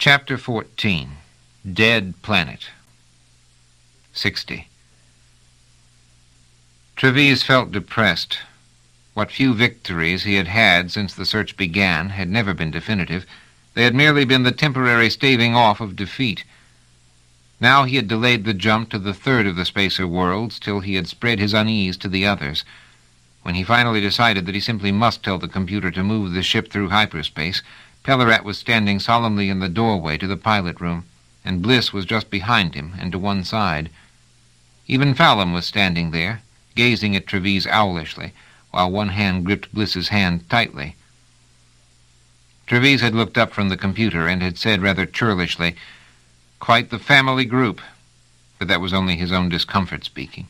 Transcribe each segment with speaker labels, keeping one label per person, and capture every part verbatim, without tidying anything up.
Speaker 1: Chapter fourteen. Dead Planet. sixty. Treves felt depressed. What few victories he had had since the search began had never been definitive. They had merely been the temporary staving off of defeat. Now he had delayed the jump to the third of the spacer worlds till he had spread his unease to the others. When he finally decided that he simply must tell the computer to move the ship through hyperspace, Pellerat was standing solemnly in the doorway to the pilot room, and Bliss was just behind him and to one side. Even Fallon was standing there, gazing at Treves owlishly, while one hand gripped Bliss's hand tightly. Treves had looked up from the computer and had said rather churlishly, "Quite the family group," but that was only his own discomfort speaking.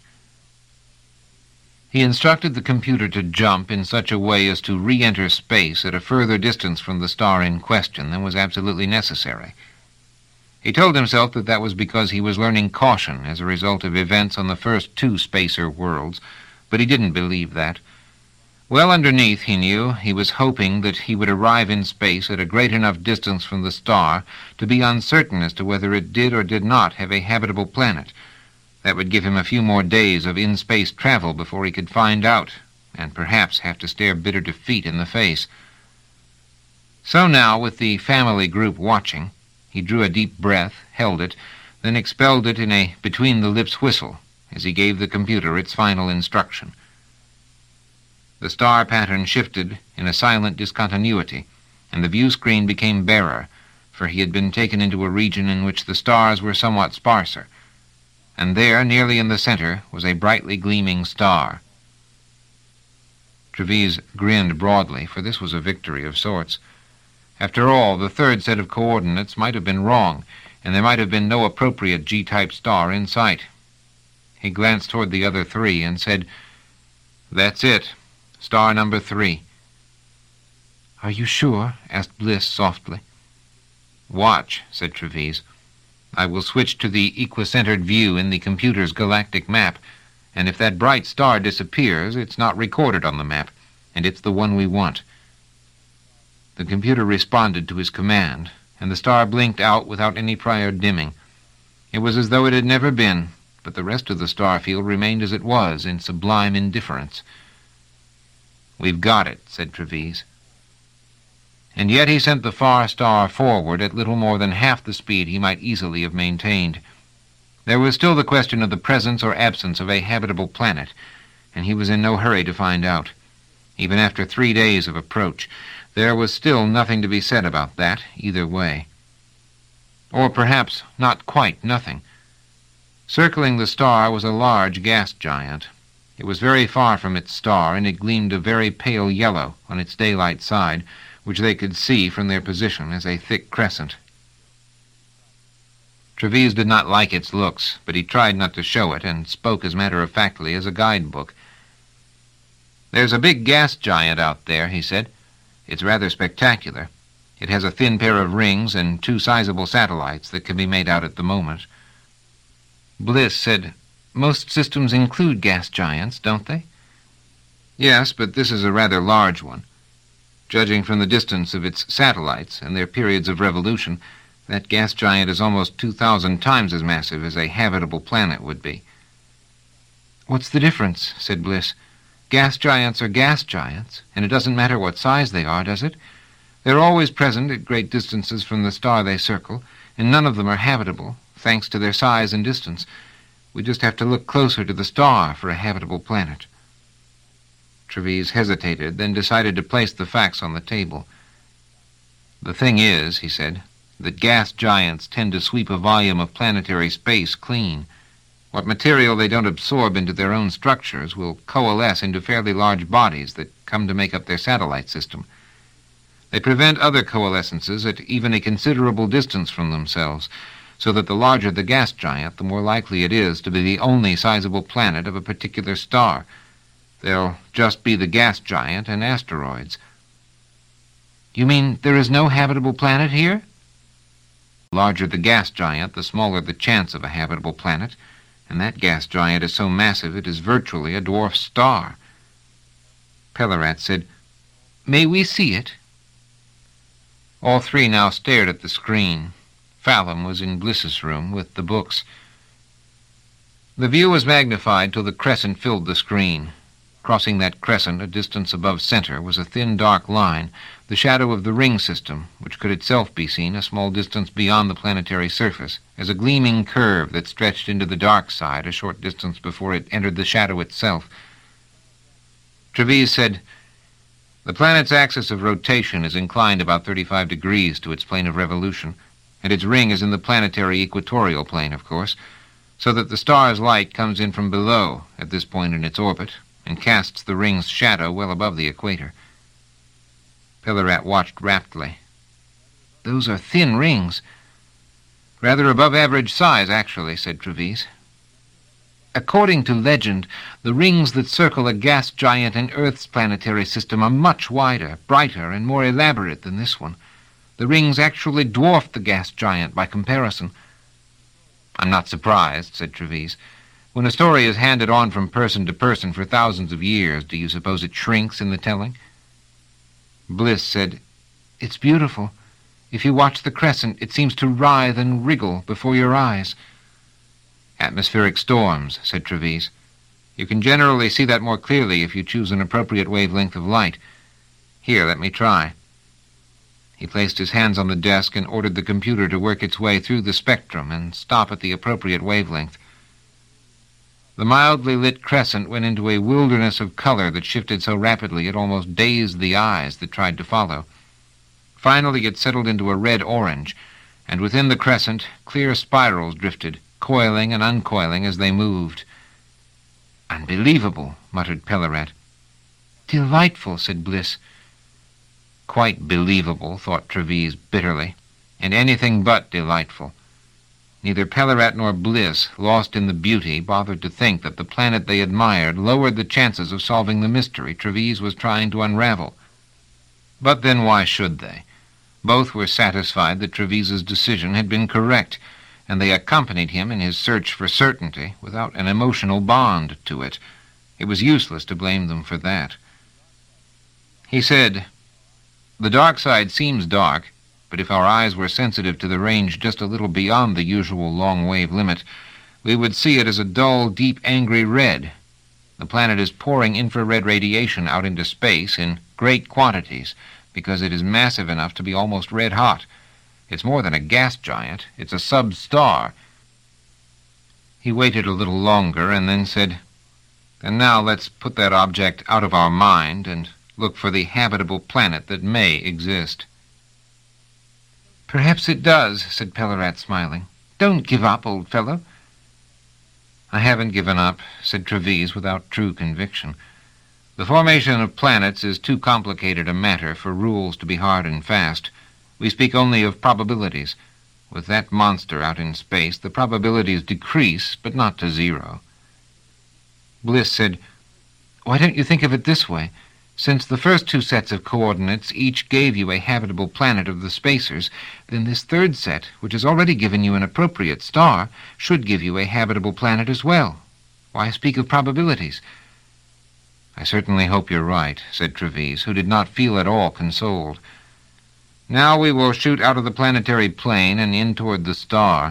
Speaker 1: He instructed the computer to jump in such a way as to re-enter space at a further distance from the star in question than was absolutely necessary. He told himself that that was because he was learning caution as a result of events on the first two spacer worlds, but he didn't believe that. Well underneath, he knew, he was hoping that he would arrive in space at a great enough distance from the star to be uncertain as to whether it did or did not have a habitable planet. That would give him a few more days of in-space travel before he could find out, and perhaps have to stare bitter defeat in the face. So now, with the family group watching, he drew a deep breath, held it, then expelled it in a between-the-lips whistle as he gave the computer its final instruction. The star pattern shifted in a silent discontinuity, and the view screen became barer, for he had been taken into a region in which the stars were somewhat sparser, and there, nearly in the center, was a brightly gleaming star. Treves grinned broadly, for this was a victory of sorts. After all, the third set of coordinates might have been wrong, and there might have been no appropriate G-type star in sight. He glanced toward the other three and said, "That's it. Star number three." "Are you sure?" asked Bliss softly. "Watch," said Treves. "I will switch to the equicentered view in the computer's galactic map, and if that bright star disappears, it's not recorded on the map, and it's the one we want." The computer responded to his command, and the star blinked out without any prior dimming. It was as though it had never been, but the rest of the star field remained as it was, in sublime indifference. "We've got it," said Treves. And yet he sent the far star forward at little more than half the speed he might easily have maintained. There was still the question of the presence or absence of a habitable planet, and he was in no hurry to find out. Even after three days of approach, there was still nothing to be said about that, either way. Or perhaps not quite nothing. Circling the star was a large gas giant. It was very far from its star, and it gleamed a very pale yellow on its daylight side, which they could see from their position as a thick crescent. Treves did not like its looks, but he tried not to show it, and spoke as matter-of-factly as a guidebook. "There's a big gas giant out there," he said. "It's rather spectacular. It has a thin pair of rings and two sizable satellites that can be made out at the moment." Bliss said, "Most systems include gas giants, don't they?" "Yes, but this is a rather large one. Judging from the distance of its satellites and their periods of revolution, that gas giant is almost two thousand times as massive as a habitable planet would be." "What's the difference?" said Bliss. "Gas giants are gas giants, and it doesn't matter what size they are, does it? They're always present at great distances from the star they circle, and none of them are habitable, thanks to their size and distance. We just have to look closer to the star for a habitable planet." Treves hesitated, then decided to place the facts on the table. "The thing is," he said, "that gas giants tend to sweep a volume of planetary space clean. What material they don't absorb into their own structures will coalesce into fairly large bodies that come to make up their satellite system. They prevent other coalescences at even a considerable distance from themselves, so that the larger the gas giant, the more likely it is to be the only sizable planet of a particular star. There'll just be the gas giant and asteroids." "You mean there is no habitable planet here?" "The larger the gas giant, the smaller the chance of a habitable planet, and that gas giant is so massive it is virtually a dwarf star." Pellerat said, "May we see it?" All three now stared at the screen. Fallon was in Bliss's room with the books. The view was magnified till the crescent filled the screen. Crossing that crescent, a distance above center, was a thin, dark line, the shadow of the ring system, which could itself be seen a small distance beyond the planetary surface, as a gleaming curve that stretched into the dark side a short distance before it entered the shadow itself. Trevise said, "The planet's axis of rotation is inclined about thirty-five degrees to its plane of revolution, and its ring is in the planetary equatorial plane, of course, so that the star's light comes in from below at this point in its orbit, and casts the ring's shadow well above the equator." Pellarat watched raptly. "Those are thin rings." "Rather above average size, actually," said Trevise. "According to legend, the rings that circle a gas giant in Earth's planetary system are much wider, brighter, and more elaborate than this one. The rings actually dwarf the gas giant by comparison." "I'm not surprised," said Trevise. "When a story is handed on from person to person for thousands of years, do you suppose it shrinks in the telling?" Bliss said, "It's beautiful. If you watch the crescent, it seems to writhe and wriggle before your eyes." "Atmospheric storms," said Trevise. "You can generally see that more clearly if you choose an appropriate wavelength of light. Here, let me try." He placed his hands on the desk and ordered the computer to work its way through the spectrum and stop at the appropriate wavelength. The mildly lit crescent went into a wilderness of color that shifted so rapidly it almost dazed the eyes that tried to follow. Finally it settled into a red-orange, and within the crescent clear spirals drifted, coiling and uncoiling as they moved. "Unbelievable," muttered Pellarat. "Delightful," said Bliss. Quite believable, thought Trevise bitterly, and anything but delightful. Neither Pellarat nor Bliss, lost in the beauty, bothered to think that the planet they admired lowered the chances of solving the mystery Trevise was trying to unravel. But then why should they? Both were satisfied that Trevise's decision had been correct, and they accompanied him in his search for certainty without an emotional bond to it. It was useless to blame them for that. He said, "The dark side seems dark, but if our eyes were sensitive to the range just a little beyond the usual long-wave limit, we would see it as a dull, deep, angry red. The planet is pouring infrared radiation out into space in great quantities because it is massive enough to be almost red-hot. It's more than a gas giant. It's a sub-star." He waited a little longer and then said, "And now let's put that object out of our mind and look for the habitable planet that may exist." "Perhaps it does," said Pellarat, smiling. "Don't give up, old fellow." "I haven't given up," said Trevise without true conviction. "The formation of planets is too complicated a matter for rules to be hard and fast. We speak only of probabilities. With that monster out in space, the probabilities decrease, but not to zero." Bliss said, "Why don't you think of it this way? Since the first two sets of coordinates each gave you a habitable planet of the spacers, then this third set, which has already given you an appropriate star, should give you a habitable planet as well. Why speak of probabilities?" "I certainly hope you're right," said Trevise, who did not feel at all consoled. "Now we will shoot out of the planetary plane and in toward the star."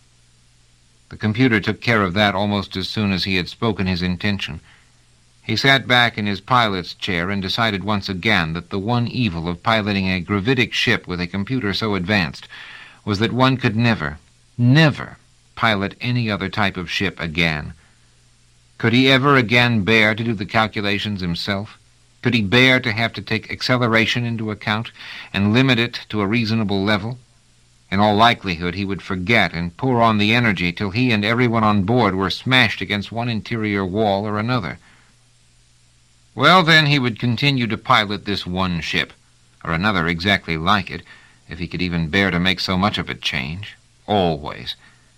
Speaker 1: The computer took care of that almost as soon as he had spoken his intention. He sat back in his pilot's chair and decided once again that the one evil of piloting a gravitic ship with a computer so advanced was that one could never, never pilot any other type of ship again. Could he ever again bear to do the calculations himself? Could he bear to have to take acceleration into account and limit it to a reasonable level? In all likelihood, he would forget and pour on the energy till he and everyone on board were smashed against one interior wall or another. Well, then, he would continue to pilot this one ship, or another exactly like it, if he could even bear to make so much of it change. Always.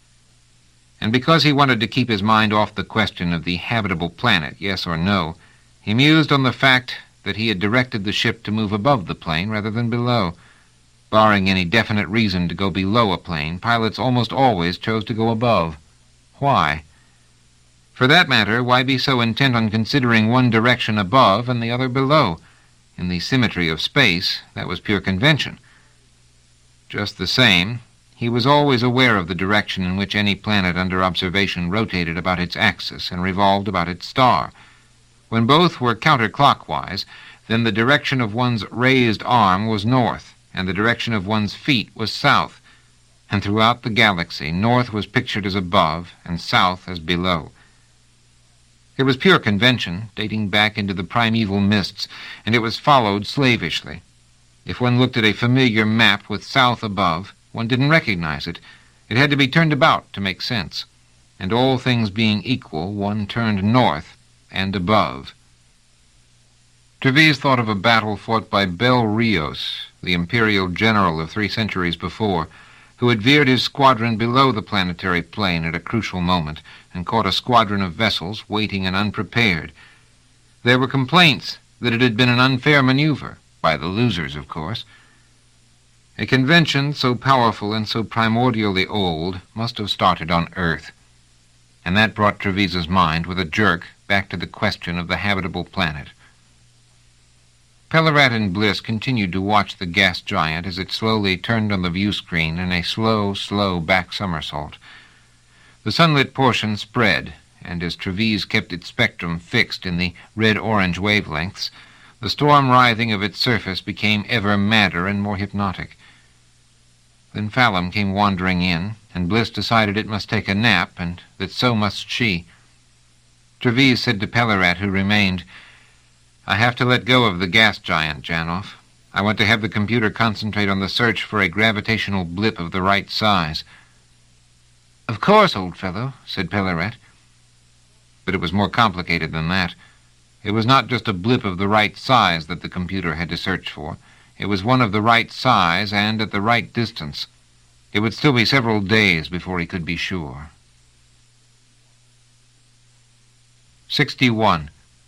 Speaker 1: And because he wanted to keep his mind off the question of the habitable planet, yes or no, he mused on the fact that he had directed the ship to move above the plane rather than below. Barring any definite reason to go below a plane, pilots almost always chose to go above. Why? For that matter, why be so intent on considering one direction above and the other below? In the symmetry of space, that was pure convention. Just the same, He was always aware of the direction in which any planet under observation rotated about its axis and revolved about its star. When both were counterclockwise, then the direction of one's raised arm was north, and the direction of one's feet was south. And throughout the galaxy, north was pictured as above and south as below. It was pure convention, dating back into the primeval mists, and it was followed slavishly. If one looked at a familiar map with south above, one didn't recognize it. It had to be turned about to make sense. And all things being equal, one turned north and above. Treves thought of a battle fought by Bel Rios, the imperial general of three centuries before, who had veered his squadron below the planetary plane at a crucial moment and caught a squadron of vessels waiting and unprepared. There were complaints that it had been an unfair maneuver, by the losers, of course. A convention so powerful and so primordially old must have started on Earth, and that brought Treves's mind with a jerk back to the question of the habitable planet. Pellerat and Bliss continued to watch the gas giant as it slowly turned on the view screen in a slow, slow back somersault. The sunlit portion spread, and as Treves kept its spectrum fixed in the red-orange wavelengths, the storm writhing of its surface became ever madder and more hypnotic. Then Fallum came wandering in, and Bliss decided it must take a nap, and that so must she. Treves said to Pellerat, who remained, "I have to let go of the gas giant, Janoff. I want to have the computer concentrate on the search for a gravitational blip of the right size." "Of course, old fellow," said Pellerat. But it was more complicated than that. It was not just a blip of the right size that the computer had to search for. It was one of the right size and at the right distance. It would still be several days before he could be sure. sixty-one.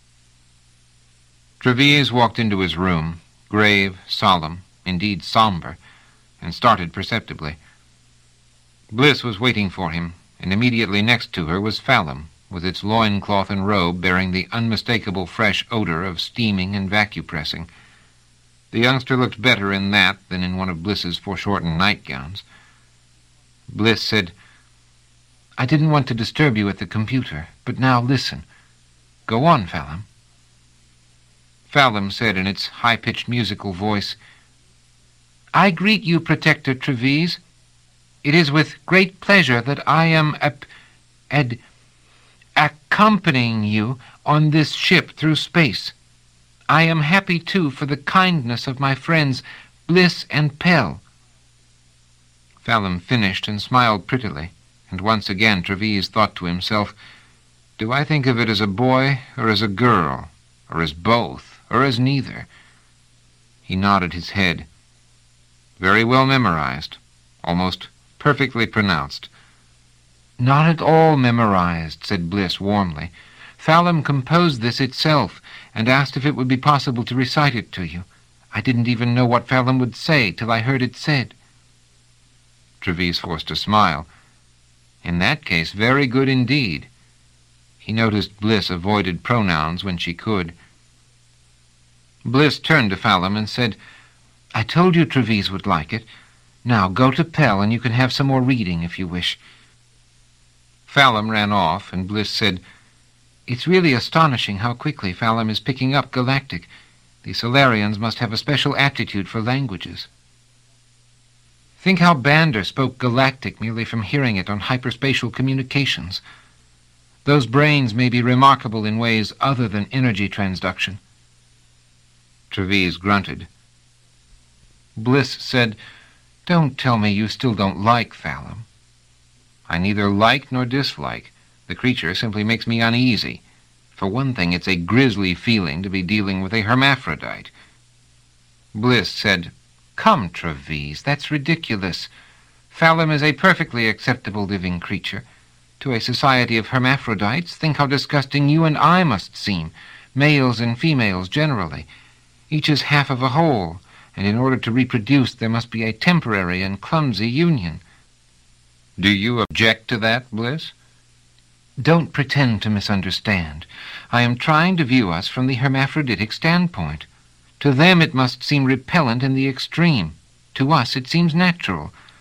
Speaker 1: Treves walked into his room, grave, solemn, indeed somber, and started perceptibly. Bliss was waiting for him, and immediately next to her was Fallum, with its loincloth and robe bearing the unmistakable fresh odor of steaming and vacuum-pressing. The youngster looked better in that than in one of Bliss's foreshortened nightgowns. Bliss said, "I didn't want to disturb you at the computer, but now listen. Go on, Fallum." Fallum said in its high-pitched musical voice, "I greet you, Protector Treves. It is with great pleasure that I am ap- ad- accompanying you on this ship through space. I am happy, too, for the kindness of my friends Bliss and Pell." Fallum finished and smiled prettily, and once again Treves thought to himself, "Do I think of it as a boy or as a girl, or as both, or as neither?" He nodded his head. "Very well memorized, almost perfectly pronounced." "Not at all memorized," said Bliss warmly. "Fallum composed this itself, and asked if it would be possible to recite it to you. I didn't even know what Fallum would say till I heard it said." Treves forced a smile. "In that case, very good indeed." He noticed Bliss avoided pronouns when she could. Bliss turned to Fallum and said, "I told you Treves would like it. Now go to Pell, and you can have some more reading if you wish." Fallum ran off, and Bliss said, "It's really astonishing how quickly Fallum is picking up Galactic. The Solarians must have a special aptitude for languages. Think how Bander spoke Galactic merely from hearing it on hyperspatial communications. Those brains may be remarkable in ways other than energy transduction." Treves grunted. Bliss said, "Don't tell me you still don't like Fallum." "I neither like nor dislike. The creature simply makes me uneasy. For one thing, it's a grisly feeling to be dealing with a hermaphrodite." Bliss said, "Come, Treves, that's ridiculous. Fallum is a perfectly acceptable living creature. To a society of hermaphrodites, think how disgusting you and I must seem, males and females generally. Each is half of a whole, and in order to reproduce there must be a temporary and clumsy union." "Do you object to that, Bliss?" "Don't pretend to misunderstand. I am trying to view us from the hermaphroditic standpoint. To them it must seem repellent in the extreme. To us it seems natural.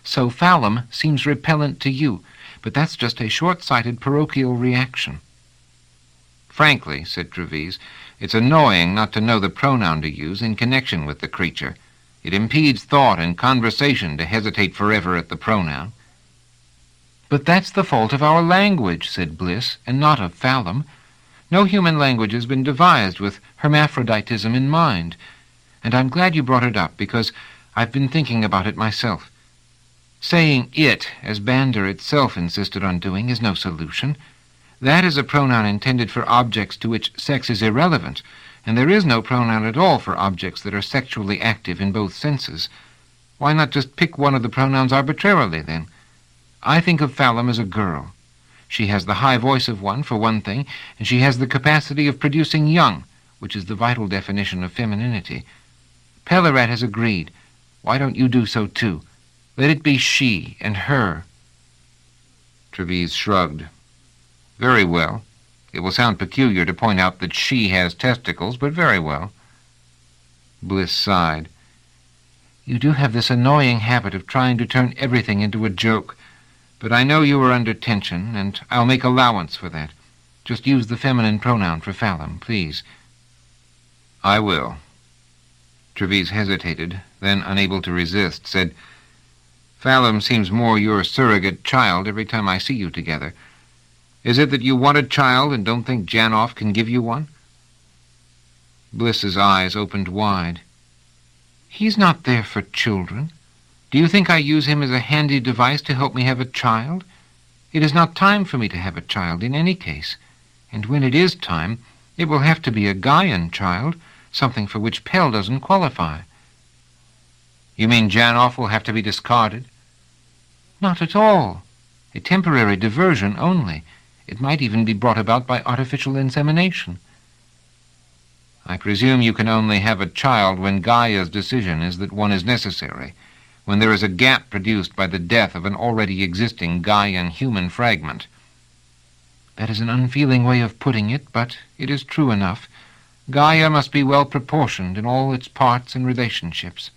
Speaker 1: So Phalum seems repellent to you, but that's just a short-sighted parochial reaction. Frankly, said Treves, it's annoying not to know the pronoun to use in connection with the creature. It impedes thought and conversation to hesitate forever at the pronoun. But that's the fault of our language, said Bliss, and not of Phalum. No human language has been devised with hermaphroditism in mind, and I'm glad you brought it up, because I've been thinking about it myself. Saying it, as Bander itself insisted on doing, is no solution. That is a pronoun intended for objects to which sex is irrelevant, and there is no pronoun at all for objects that are sexually active in both senses. Why not just pick one of the pronouns arbitrarily, then? I think of Phalum as a girl. She has the high voice of one, for one thing, and she has the capacity of producing young, which is the vital definition of femininity. Pellarat has agreed. Why don't you do so, too? Let it be she and her. Treves shrugged. Very well. It will sound peculiar to point out that she has testicles, but very well. Bliss sighed. You do have this annoying habit of trying to turn everything into a joke, but I know you are under tension, and I'll make allowance for that. Just use the feminine pronoun for Phalum, please. I will. Treves hesitated, then, unable to resist, said, Phalum seems more your surrogate child every time I see you together. Is it that you want a child and don't think Janov can give you one? Bliss's eyes opened wide. He's not there for children. Do you think I use him as a handy device to help me have a child? It is not time for me to have a child in any case, and when it is time, it will have to be a Gaian child, something for which Pell doesn't qualify. You mean Janov will have to be discarded? Not at all. A temporary diversion only. It might even be brought about by artificial insemination. I presume you can only have a child when Gaia's decision is that one is necessary, when there is a gap produced by the death of an already existing Gaian human fragment. That is an unfeeling way of putting it, but it is true enough. Gaia must be well proportioned in all its parts and relationships.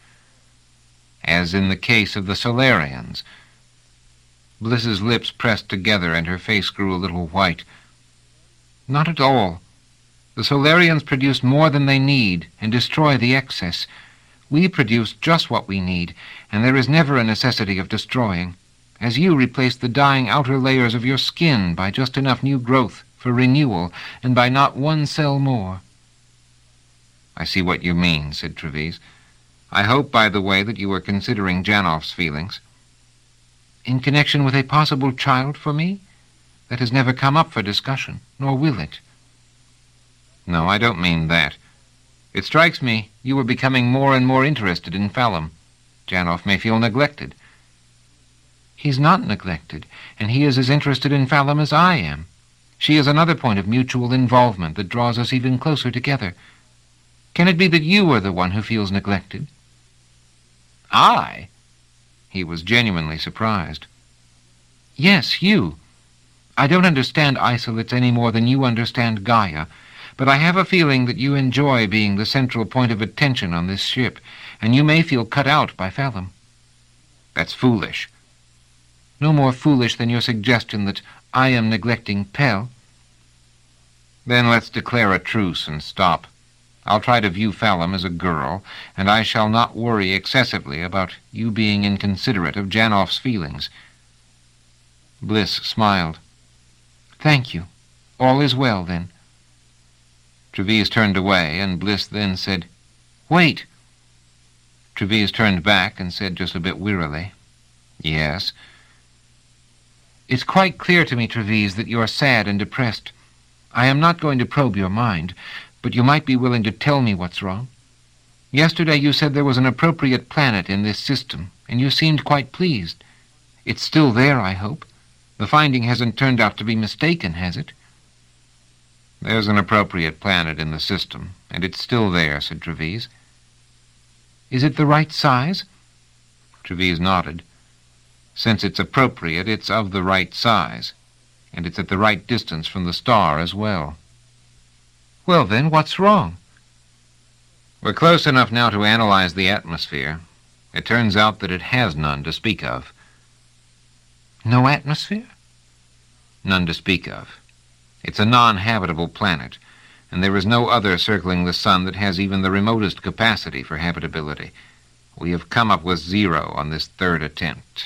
Speaker 1: As in the case of the Solarians. Bliss's lips pressed together, and her face grew a little white. Not at all. The Solarians produce more than they need and destroy the excess. We produce just what we need, and there is never a necessity of destroying, as you replace the dying outer layers of your skin by just enough new growth for renewal, and by not one cell more. I see what you mean, said Treves. I hope, by the way, that you are considering Janov's feelings. In connection with a possible child for me? That has never come up for discussion, nor will it. No, I don't mean that. It strikes me you are becoming more and more interested in Phalum. Janov may feel neglected. He's not neglected, and he is as interested in Phalum as I am. She is another point of mutual involvement that draws us even closer together. Can it be that you are the one who feels neglected? I? He was genuinely surprised. Yes, you. I don't understand isolates any more than you understand Gaia, but I have a feeling that you enjoy being the central point of attention on this ship, and you may feel cut out by Phalum. That's foolish. No more foolish than your suggestion that I am neglecting Pell. Then let's declare a truce and stop. I'll try to view Phalum as a girl, and I shall not worry excessively about you being inconsiderate of Janov's feelings. Bliss smiled. Thank you. All is well, then. Treves turned away, and Bliss then said, Wait. Treves turned back and said just a bit wearily, Yes. It's quite clear to me, Treves, that you are sad and depressed. I am not going to probe your mind, but you might be willing to tell me what's wrong. Yesterday you said there was an appropriate planet in this system, and you seemed quite pleased. It's still there, I hope. The finding hasn't turned out to be mistaken, has it? There's an appropriate planet in the system, and it's still there, said Treves. Is it the right size? Treves nodded. Since it's appropriate, it's of the right size, and it's at the right distance from the star as well. Well, then, what's wrong? We're close enough now to analyze the atmosphere. It turns out that it has none to speak of.
Speaker 2: No atmosphere?
Speaker 1: None to speak of. It's a non-habitable planet, and there is no other circling the sun that has even the remotest capacity for habitability. We have come up with zero on this third attempt.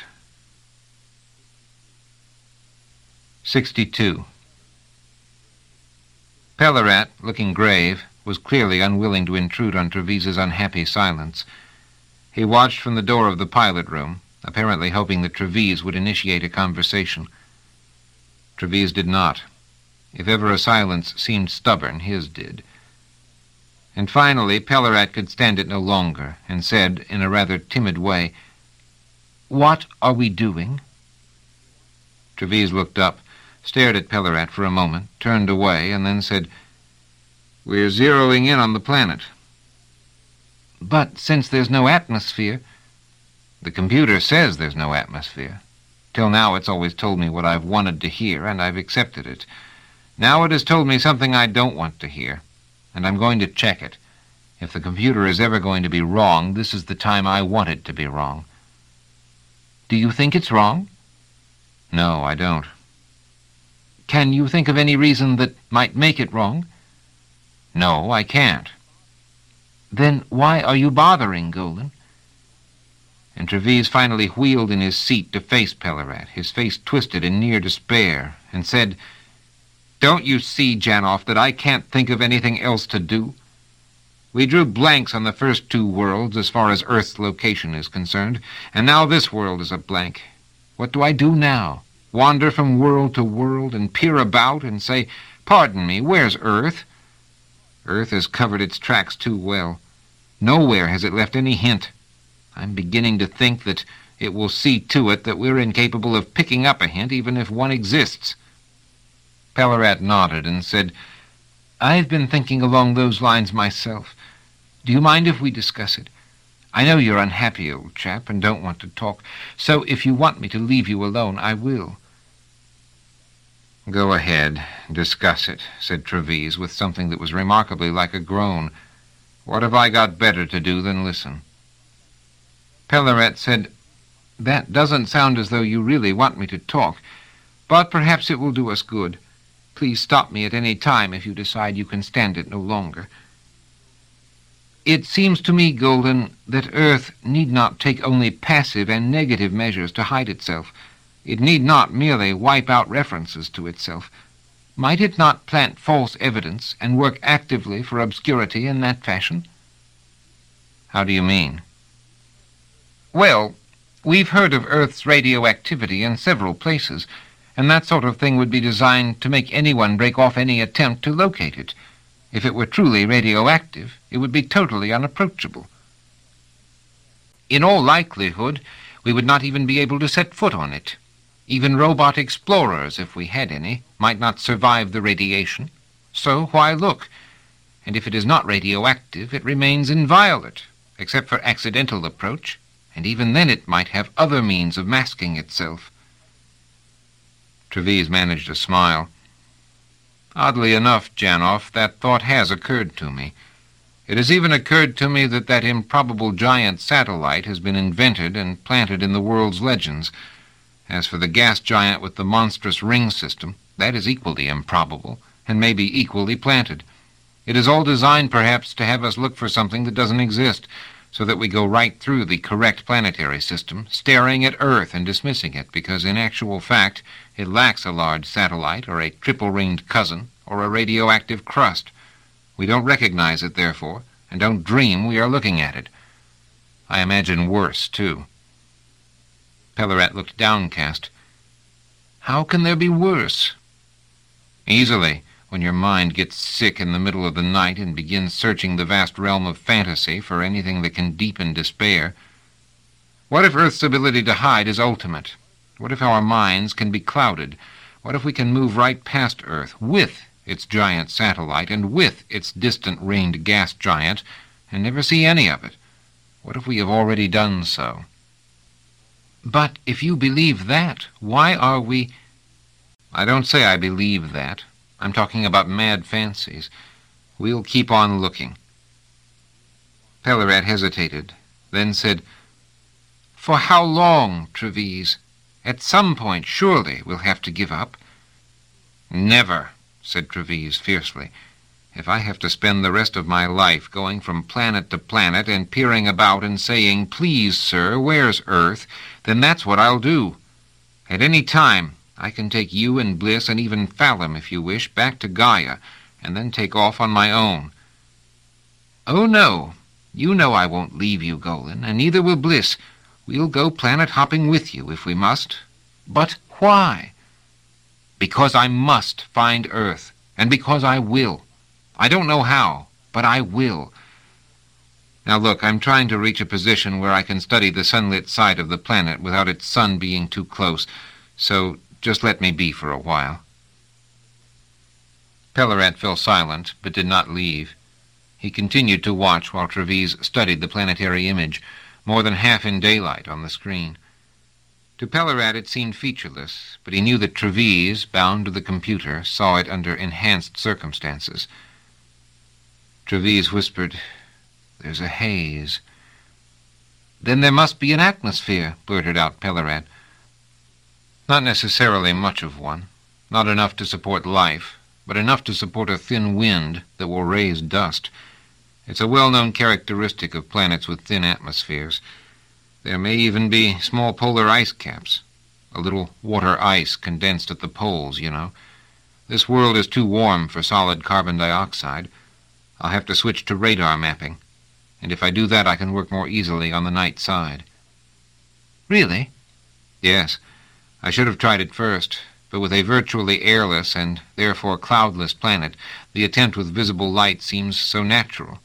Speaker 1: sixty-two. Pellerat, looking grave, was clearly unwilling to intrude on Trevise's unhappy silence. He watched from the door of the pilot room, apparently hoping that Trevise would initiate a conversation. Trevise did not. If ever a silence seemed stubborn, his did. And finally, Pellerat could stand it no longer, and said, in a rather timid way, "What are we doing?" Trevise looked up, stared at Pellerat for a moment, turned away, and then said, "We're zeroing in on the planet."
Speaker 2: "But since there's no atmosphere—"
Speaker 1: "The computer says there's no atmosphere. Till now it's always told me what I've wanted to hear, and I've accepted it. Now it has told me something I don't want to hear, and I'm going to check it. If the computer is ever going to be wrong, this is the time I want it to be wrong."
Speaker 2: "Do you think it's wrong?"
Speaker 1: "No, I don't."
Speaker 2: "Can you think of any reason that might make it wrong?"
Speaker 1: "No, I can't."
Speaker 2: "Then why are you bothering, Golden?"
Speaker 1: And Trevise finally wheeled in his seat to face Pellerat, his face twisted in near despair, and said, "Don't you see, Janoff, that I can't think of anything else to do? We drew blanks on the first two worlds as far as Earth's location is concerned, and now this world is a blank. What do I do now? Wander from world to world and peer about and say, 'Pardon me, where's Earth?' Earth has covered its tracks too well. Nowhere has it left any hint. I'm beginning to think that it will see to it that we're incapable of picking up a hint, even if one exists." Pellerat nodded and said, "I've been thinking along those lines myself. Do you mind if we discuss it? I know you're unhappy, old chap, and don't want to talk, so if you want me to leave you alone, I will." "Go ahead, discuss it," said Trevise, with something that was remarkably like a groan. "What have I got better to do than listen?" Pellerat said, "That doesn't sound as though you really want me to talk, but perhaps it will do us good. Please stop me at any time if you decide you can stand it no longer. It seems to me, Golden, that Earth need not take only passive and negative measures to hide itself. It need not merely wipe out references to itself. Might it not plant false evidence and work actively for obscurity in that fashion?" "How do you mean?" "Well, we've heard of Earth's radioactivity in several places, and that sort of thing would be designed to make anyone break off any attempt to locate it. If it were truly radioactive, it would be totally unapproachable. In all likelihood, we would not even be able to set foot on it. Even robot explorers, if we had any, might not survive the radiation. So why look? And if it is not radioactive, it remains inviolate, except for accidental approach, and even then it might have other means of masking itself." Trevise managed a smile. "Oddly enough, Janoff, that thought has occurred to me. It has even occurred to me that that improbable giant satellite has been invented and planted in the world's legends. As for the gas giant with the monstrous ring system, that is equally improbable, and may be equally planted. It is all designed, perhaps, to have us look for something that doesn't exist, so that we go right through the correct planetary system, staring at Earth and dismissing it, because in actual fact it lacks a large satellite, or a triple-ringed cousin, or a radioactive crust. We don't recognize it, therefore, and don't dream we are looking at it. I imagine worse, too." Pellerat looked downcast. "How can there be worse?" "Easily, when your mind gets sick in the middle of the night and begins searching the vast realm of fantasy for anything that can deepen despair. What if Earth's ability to hide is ultimate? What if our minds can be clouded? What if we can move right past Earth, with its giant satellite and with its distant ringed gas giant, and never see any of it? What if we have already done so?" "But if you believe that, why are we—" "I don't say I believe that. I'm talking about mad fancies. We'll keep on looking." Pellerat hesitated, then said, "For how long, Trevise?
Speaker 2: At some point, surely, we'll have to give up.
Speaker 1: Never, said Treves fiercely. If I have to spend the rest of my life going from planet to planet and peering about and saying, "Please, sir, where's Earth?" then that's what I'll do. At any time, I can take you and Bliss and even Fallum, if you wish, back to Gaia, and then take off on my own.
Speaker 2: Oh, no. You know I won't leave you, Golan, and neither will Bliss. We'll go planet-hopping with you, if we must. But why? Because I must find Earth, and because I will. I don't know how, but I will. Now look, I'm trying to reach a position where I can study the sunlit side of the planet without its sun being too close, so just let me be for a while. Pellerat fell silent, but did not leave. He continued to watch while Treves studied the planetary image, more than half in daylight on the screen. To Pellerat it seemed featureless, but he knew that Treves, bound to the computer, saw it under enhanced circumstances. Treves whispered, "There's a haze." "Then there must be an atmosphere," blurted out Pellerat. "Not necessarily much of one. Not enough to support life, but enough to support a thin wind that will raise dust. It's a well-known characteristic of planets with thin atmospheres. There may even be small polar ice caps. A little water ice condensed at the poles, you know. This world is too warm for solid carbon dioxide. I'll have to switch to radar mapping, and if I do that I can work more easily on the night side." "Really?" "Yes. I should have tried it first, but with a virtually airless and therefore cloudless planet, the attempt with visible light seems so natural."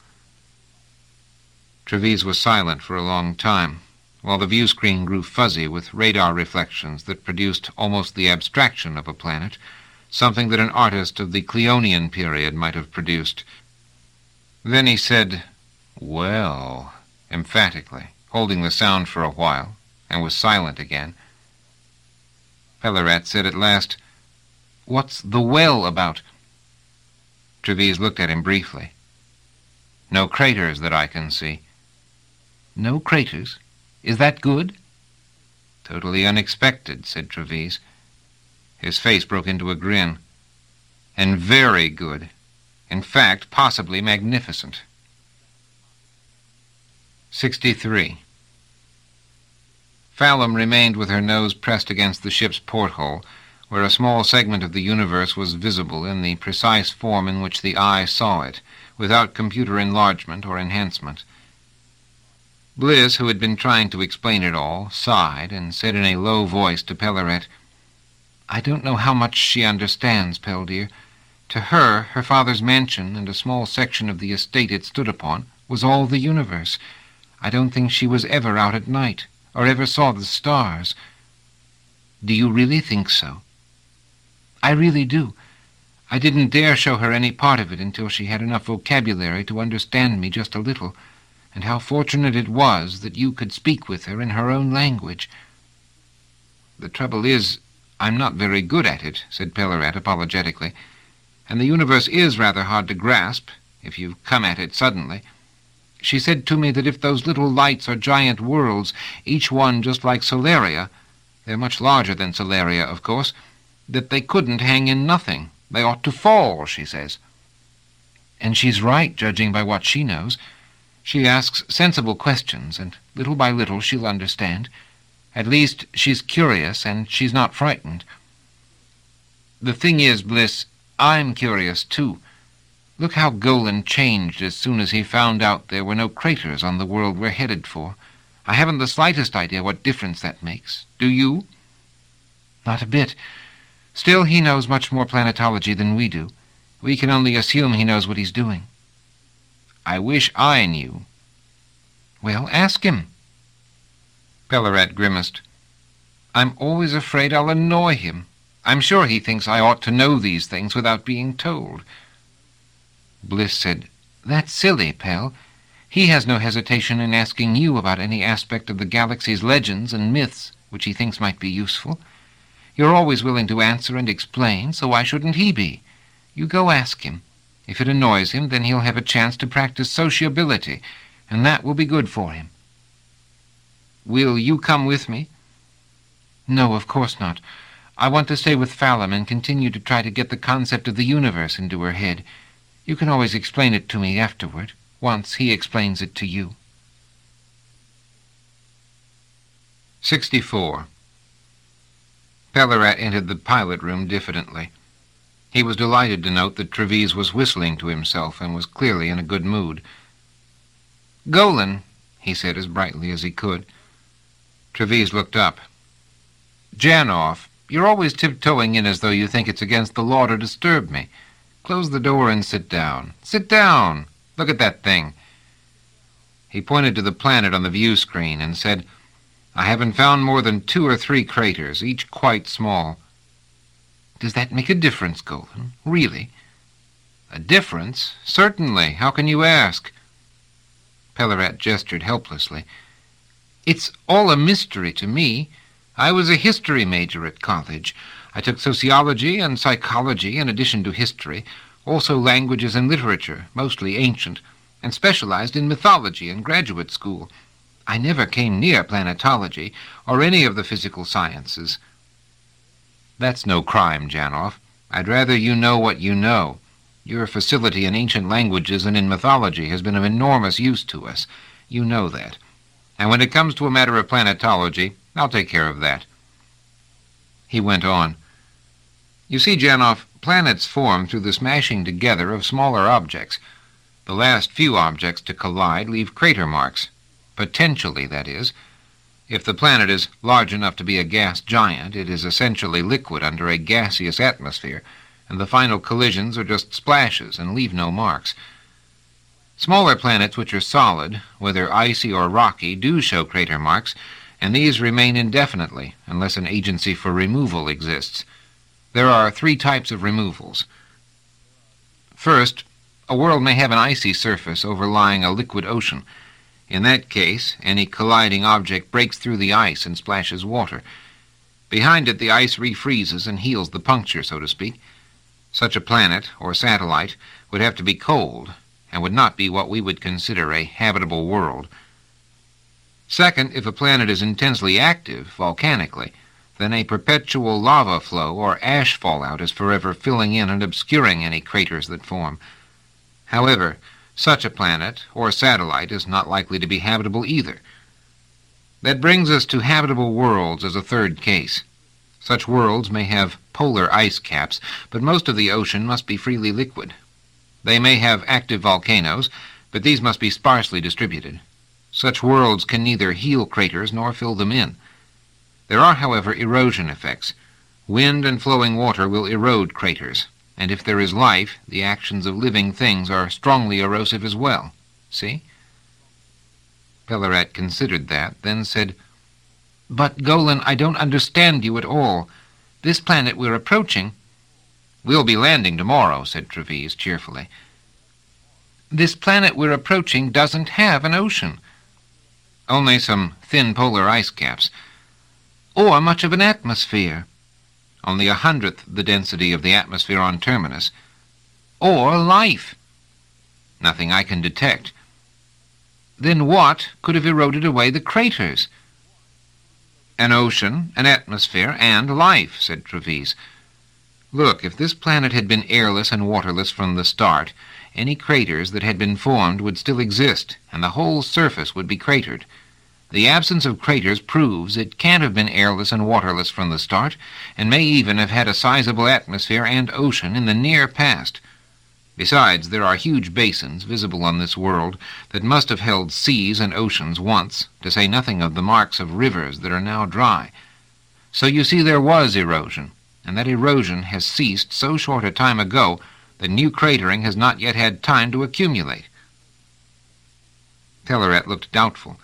Speaker 2: Treves was silent for a long time, while the view screen grew fuzzy with radar reflections that produced almost the abstraction of a planet, something that an artist of the Cleonian period might have produced. Then he said, "Well," emphatically, holding the sound for a while, and was silent again. Pellerat said at last, "What's the well about?" Treves looked at him briefly. "No craters that I can see." "No craters? Is that good?" "Totally unexpected," said Treves. His face broke into a grin. "And very good. In fact, possibly magnificent." sixty-three. Fallum remained with her nose pressed against the ship's porthole, where a small segment of the universe was visible in the precise form in which the eye saw it, without computer enlargement or enhancement. Bliss, who had been trying to explain it all, sighed and said in a low voice to Pellerat, "I don't know how much she understands, Pell dear. To her, her father's mansion and a small section of the estate it stood upon was all the universe. I don't think she was ever out at night, or ever saw the stars." "Do you really think so?" "I really do. I didn't dare show her any part of it until she had enough vocabulary to understand me just a little, and how fortunate it was that you could speak with her in her own language." "The trouble is, I'm not very good at it," said Pellerat apologetically, "and the universe is rather hard to grasp, if you come at it suddenly. She said to me that if those little lights are giant worlds, each one just like Solaria, they're much larger than Solaria, of course, that they couldn't hang in nothing. They ought to fall, she says." "And she's right, judging by what she knows. She asks sensible questions, and little by little she'll understand. At least she's curious, and she's not frightened." "The thing is, Bliss, I'm curious, too. Look how Golan changed as soon as he found out there were no craters on the world we're headed for. I haven't the slightest idea what difference that makes. Do you?" "Not a bit. Still, he knows much more planetology than we do. We can only assume he knows what he's doing." "I wish I knew." "Well, ask him." Pellerat grimaced. "I'm always afraid I'll annoy him. I'm sure he thinks I ought to know these things without being told." Bliss said, "That's silly, Pell. He has no hesitation in asking you about any aspect of the galaxy's legends and myths which he thinks might be useful. You're always willing to answer and explain, so why shouldn't he be? You go ask him. If it annoys him, then he'll have a chance to practice sociability, and that will be good for him." "Will you come with me?" No, of course not. I want to stay with Fallon and continue to try to get the concept of the universe into her head. You can always explain it to me afterward, once he explains it to you.
Speaker 1: sixty-four. Pellarat entered the pilot room diffidently. He was delighted to note that Treves was whistling to himself and was clearly in a good mood. "Golan," he said as brightly as he could. Treves looked up. "Janoff, you're always tiptoeing in as though you think it's against the law to disturb me. Close the door and sit down. Sit down! Look at that thing." He pointed to the planet on the view screen and said, "I haven't found more than two or three craters, each quite small." "Does that make a difference, Golan? Really?" "A difference? Certainly. How can you ask?" Pellarat gestured helplessly. "It's all a mystery to me. I was a history major at college. I took sociology and psychology in addition to history, also languages and literature, mostly ancient, and specialized in mythology in graduate school. I never came near planetology or any of the physical sciences." "That's no crime, Janoff. I'd rather you know what you know. Your facility in ancient languages and in mythology has been of enormous use to us. You know that. And when it comes to a matter of planetology, I'll take care of that." He went on. "You see, Janoff, planets form through the smashing together of smaller objects. The last few objects to collide leave crater marks. Potentially, that is. If the planet is large enough to be a gas giant, it is essentially liquid under a gaseous atmosphere, and the final collisions are just splashes and leave no marks. Smaller planets which are solid, whether icy or rocky, do show crater marks, and these remain indefinitely unless an agency for removal exists. There are three types of removals. First, a world may have an icy surface overlying a liquid ocean. In that case, any colliding object breaks through the ice and splashes water. Behind it, the ice refreezes and heals the puncture, so to speak. Such a planet, or satellite, would have to be cold, and would not be what we would consider a habitable world. Second, if a planet is intensely active, volcanically, then a perpetual lava flow or ash fallout is forever filling in and obscuring any craters that form. However, such a planet or satellite is not likely to be habitable either. That brings us to habitable worlds as a third case. Such worlds may have polar ice caps, but most of the ocean must be freely liquid. They may have active volcanoes, but these must be sparsely distributed. Such worlds can neither heal craters nor fill them in. There are, however, erosion effects. Wind and flowing water will erode craters, and if there is life, the actions of living things are strongly erosive as well. See?" Pellarat considered that, then said, "But, Golan, I don't understand you at all. This planet we're approaching—" "We'll be landing tomorrow," said Treves cheerfully. "This planet we're approaching doesn't have an ocean." "Only some thin polar ice caps." "Or much of an atmosphere." "Only a hundredth the density of the atmosphere on Terminus." "Or life." "Nothing I can detect." "Then what could have eroded away the craters?" "An ocean, an atmosphere, and life," said Treves. "Look, if this planet had been airless and waterless from the start, any craters that had been formed would still exist, and the whole surface would be cratered. The absence of craters proves it can't have been airless and waterless from the start, and may even have had a sizable atmosphere and ocean in the near past. Besides, there are huge basins visible on this world that must have held seas and oceans once, to say nothing of the marks of rivers that are now dry. So you see there was erosion, and that erosion has ceased so short a time ago that new cratering has not yet had time to accumulate." Pellarat looked doubtful.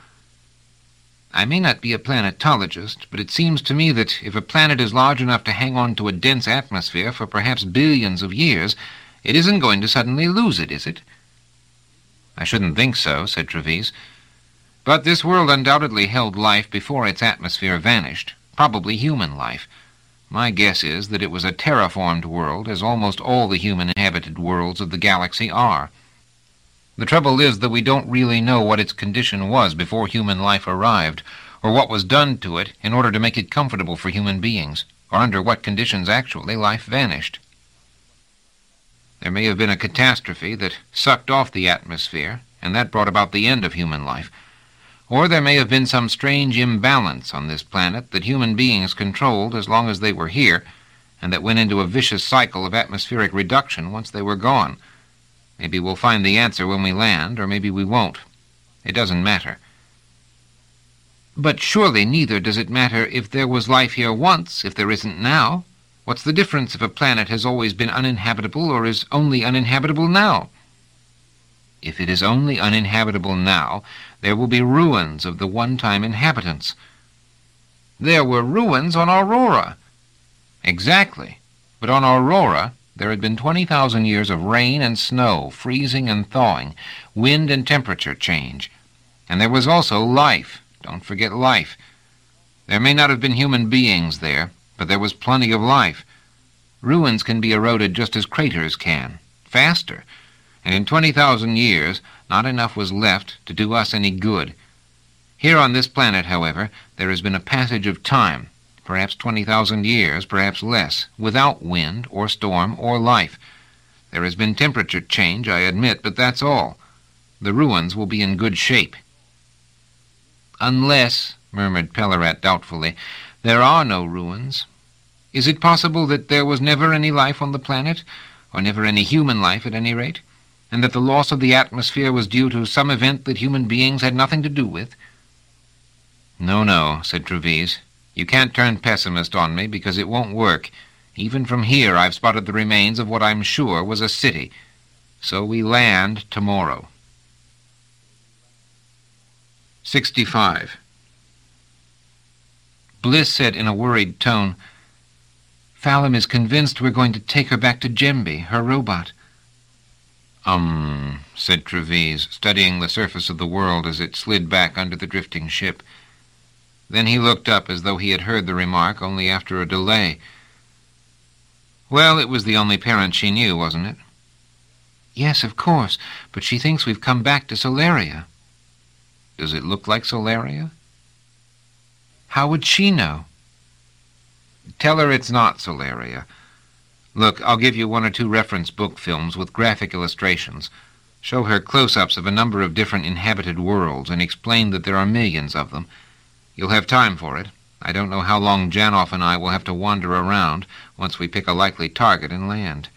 Speaker 1: "I may not be a planetologist, but it seems to me that if a planet is large enough to hang on to a dense atmosphere for perhaps billions of years, it isn't going to suddenly lose it, is it?" "I shouldn't think so," said Treves. "But this world undoubtedly held life before its atmosphere vanished, probably human life. My guess is that it was a terraformed world, as almost all the human-inhabited worlds of the galaxy are. The trouble is that we don't really know what its condition was before human life arrived,
Speaker 2: or what was done to it in order to make it comfortable for human beings, or under what conditions actually life vanished. There may have been a catastrophe that sucked off the atmosphere, and that brought about the end of human life. Or there may have been some strange imbalance on this planet that human beings controlled as long as they were here, and that went into a vicious cycle of atmospheric reduction once they were gone. Maybe we'll find the answer when we land, or maybe we won't. It doesn't matter. But surely neither does it matter if there was life here once, if there isn't now. What's the difference if a planet has always been uninhabitable or is only uninhabitable now? If it is only uninhabitable now, there will be ruins of the one-time inhabitants. There were ruins on Aurora. Exactly. But on Aurora, there had been twenty thousand years of rain and snow, freezing and thawing, wind and temperature change. And there was also life. Don't forget life. There may not have been human beings there, but there was plenty of life. Ruins can be eroded just as craters can, faster. And in twenty thousand years, not enough was left to do us any good. Here on this planet, however, there has been a passage of time, perhaps twenty thousand years, perhaps less, without wind or storm or life. There has been temperature change, I admit, but that's all. The ruins will be in good shape. Unless, murmured Pellerat doubtfully, there are no ruins. Is it possible that there was never any life on the planet, or never any human life at any rate, and that the loss of the atmosphere was due to some event that human beings had nothing to do with? No, no, said Treves. You can't turn pessimist on me, because it won't work. Even from here I've spotted the remains of what I'm sure was a city. So we land tomorrow. sixty-five. Bliss said in a worried tone, Fallum is convinced we're going to take her back to Gemby, her robot. Um, said Treves, studying the surface of the world as it slid back under the drifting ship. Then he looked up as though he had heard the remark only after a delay. Well, it was the only parent she knew, wasn't it? Yes, of course, but she thinks we've come back to Solaria. Does it look like Solaria? How would she know? Tell her it's not Solaria. Look, I'll give you one or two reference book films with graphic illustrations. Show her close-ups of a number of different inhabited worlds and explain that there are millions of them. You'll have time for it. I don't know how long Janoff and I will have to wander around once we pick a likely target and land.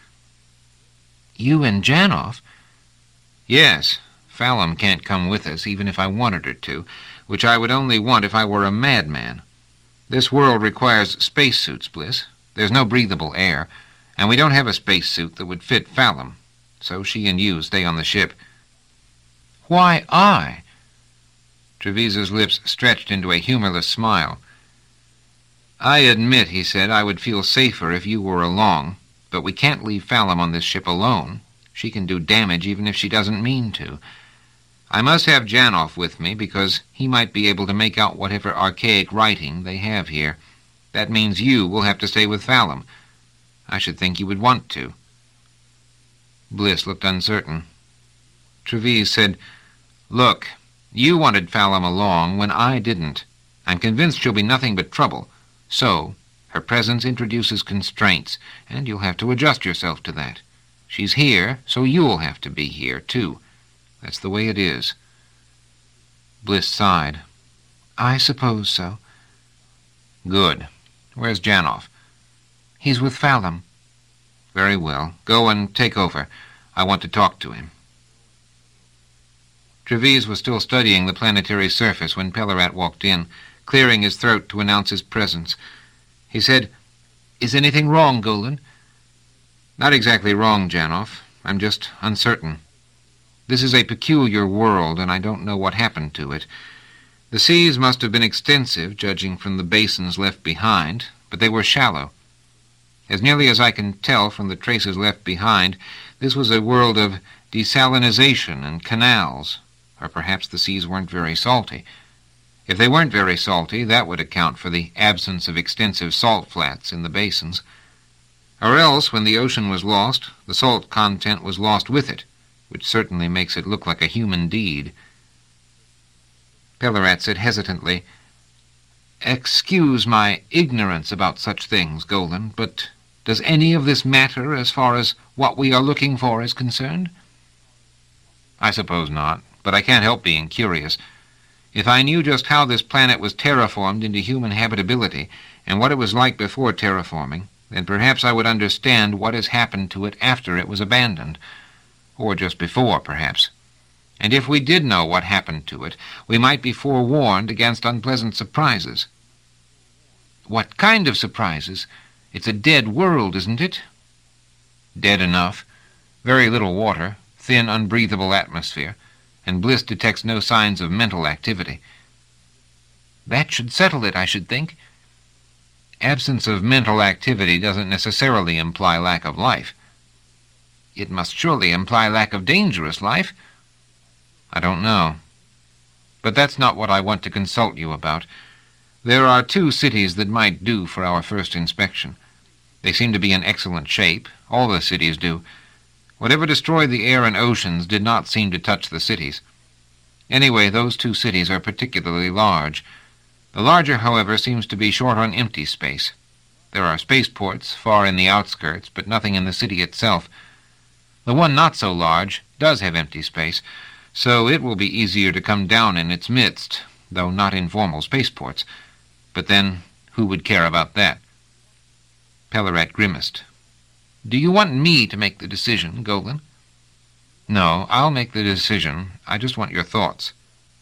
Speaker 2: You and Janoff? Yes. Fallum can't come with us, even if I wanted her to, which I would only want if I were a madman. This world requires spacesuits, Bliss. There's no breathable air, and we don't have a spacesuit that would fit Fallum, so she and you stay on the ship. Why I? Treves's lips stretched into a humorless smile. I admit, he said, I would feel safer if you were along, but we can't leave Fallum on this ship alone. She can do damage even if she doesn't mean to. I must have Janoff with me because he might be able to make out whatever archaic writing they have here. That means you will have to stay with Fallum. I should think you would want to. Bliss looked uncertain. Treves said, Look, you wanted Fallum along when I didn't. I'm convinced she'll be nothing but trouble. So, her presence introduces constraints, and you'll have to adjust yourself to that. She's here, so you'll have to be here, too. That's the way it is. Bliss sighed. I suppose so. Good. Where's Janoff? He's with Fallum. Very well. Go and take over. I want to talk to him. Treves was still studying the planetary surface when Pellerat walked in, clearing his throat to announce his presence. He said, Is anything wrong, Golan? Not exactly wrong, Janoff. I'm just uncertain. This is a peculiar world, and I don't know what happened to it. The seas must have been extensive, judging from the basins left behind, but they were shallow. As nearly as I can tell from the traces left behind, this was a world of desalinization and canals, or perhaps the seas weren't very salty. If they weren't very salty, that would account for the absence of extensive salt flats in the basins. Or else, when the ocean was lost, the salt content was lost with it, which certainly makes it look like a human deed. Pellerat said hesitantly, Excuse my ignorance about such things, Golan, but does any of this matter as far as what we are looking for is concerned?
Speaker 1: I suppose not, but I can't help being curious. If I knew just how this planet was terraformed into human habitability and what it was like before terraforming, then perhaps I would understand what has happened to it after it was abandoned, or just before, perhaps. And if we did know what happened to it, we might be forewarned against unpleasant surprises.
Speaker 2: What kind of surprises? It's a dead world, isn't it?
Speaker 1: Dead enough. Very little water, thin, unbreathable atmosphere, and Bliss detects no signs of mental activity.
Speaker 2: That should settle it, I should think.
Speaker 1: Absence of mental activity doesn't necessarily imply lack of life.
Speaker 2: It must surely imply lack of dangerous life.
Speaker 1: I don't know. But that's not what I want to consult you about. There are two cities that might do for our first inspection. They seem to be in excellent shape. All the cities do. Whatever destroyed the air and oceans did not seem to touch the cities. Anyway, those two cities are particularly large. The larger, however, seems to be short on empty space. There are spaceports far in the outskirts, but nothing in the city itself. The one not so large does have empty space, so it will be easier to come down in its midst, though not informal spaceports. But then, who would care about that?
Speaker 2: Pellerat grimaced. Do you want me to make the decision, Golan?
Speaker 1: No, I'll make the decision. I just want your thoughts.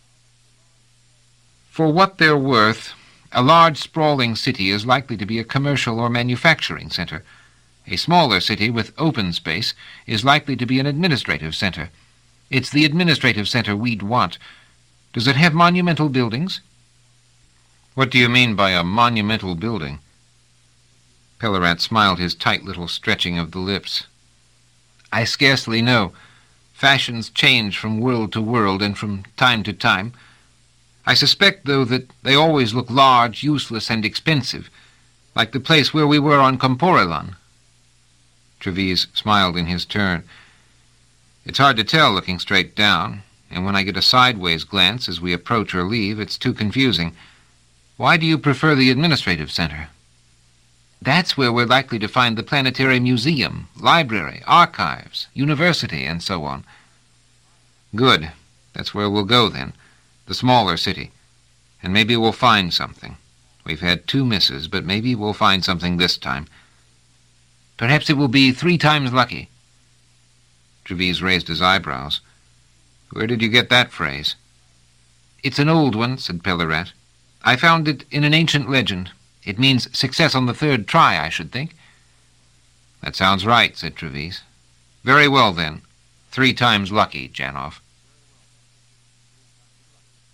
Speaker 2: For what they're worth, a large, sprawling city is likely to be a commercial or manufacturing center. A smaller city with open space is likely to be an administrative center. It's the administrative center we'd want. Does it have monumental buildings?
Speaker 1: What do you mean by a monumental building?
Speaker 2: Pellerat smiled his tight little stretching of the lips. I scarcely know. Fashions change from world to world and from time to time. I suspect, though, that they always look large, useless, and expensive, like the place where we were on Comporelan.
Speaker 1: Treves smiled in his turn. It's hard to tell looking straight down, and when I get a sideways glance as we approach or leave, it's too confusing. Why do you prefer the administrative center?
Speaker 2: That's where we're likely to find the planetary museum, library, archives, university, and so on.
Speaker 1: Good. That's where we'll go, then. The smaller city. And maybe we'll find something. We've had two misses, but maybe we'll find something this time.
Speaker 2: Perhaps it will be three times lucky.
Speaker 1: Treves raised his eyebrows. Where did you get that phrase?
Speaker 2: It's an old one, said Pellerat. I found it in an ancient legend. It means success on the third try, I should think.
Speaker 1: That sounds right, said Treves. Very well, then. Three times lucky, Janov.